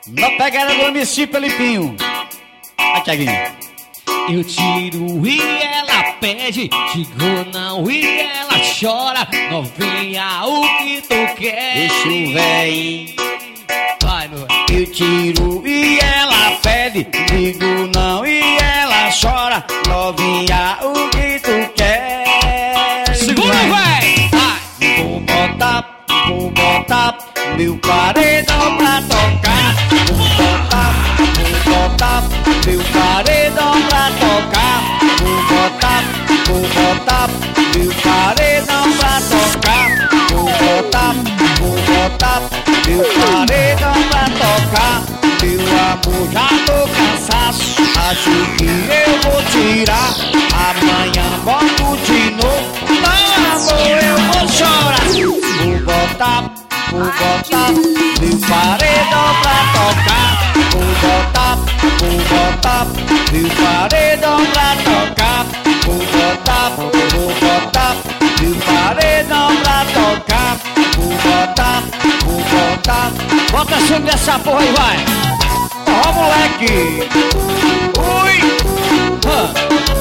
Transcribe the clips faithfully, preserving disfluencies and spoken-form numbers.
Na pegada do M C Felipinho. Vai, Thiaguinho. Eu tiro e ela pede, digo não e ela chora. Novinha, o que tu quer? Deixa o véi. Vai, meu. Eu tiro e ela pede, digo não e ela chora. Novinha, o que tu quer? Segura, véi. Vai. Vou botar, vou botar meu paredão pra tocar. Vou botar, vou botar meu paredão pra tocar. Vou botar, vou botar meu paredão pra tocar. Vou botar, vou botar meu paredão pra tocar. Meu amor, já tô cansado, acho que eu vou tirar. Amanhã volto de novo, não amor, eu vou chorar. Vou botar, vou botar meu paredão pra tocar. Vou botar, vou botar meu paredão pra tocar. Vou botar, vou botar meu paredão pra tocar. Vou botar, vou botar. Bota sempre essa porra aí, vai. Ó, moleque. Ui. Hã.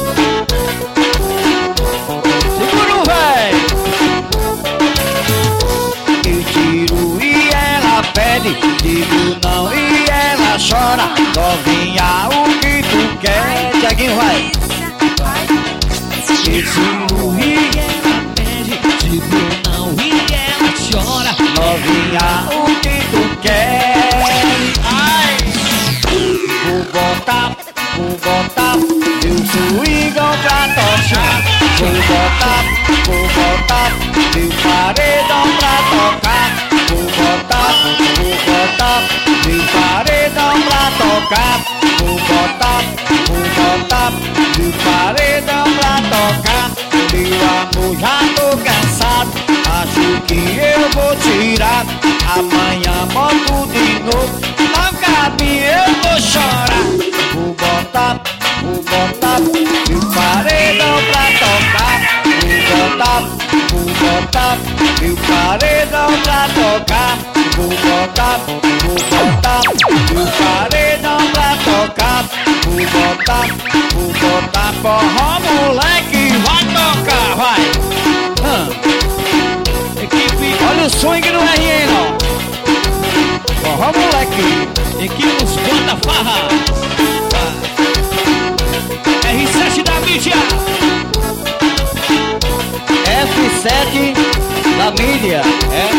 Segura o véi. Eu tiro e ela pede, digo não e ela chora. Novinha, o que tu quer? Thiaguinho, vai. Eu tiro e Ela pede, digo não e ela chora. novinha, o que tu quer? Ai! Vou botar, vou botar meu swingão pra tocar. Vou botar, vou botar meu paredão pra tocar. Vou botar, vou botar meu paredão pra tocar. Vou botar, vou botar meu paredão pra tocar. Meu amor, já tô cansado, acho que eu vou tirar. Amanhã boto de novo, não cabe, eu vou chorar. Vou botar, vou botar meu paredão pra tocar. Vou botar, vou botar meu paredão pra tocar. Vou botar, vou botar meu paredão pra tocar. Vou botar, vou botar forró, moleque, vai tocar, vai. Hã. Equipe, Olha o swing no R N, ó. Forró, moleque. equipe os Banda Farra. R sete da mídia. F sete da mídia. É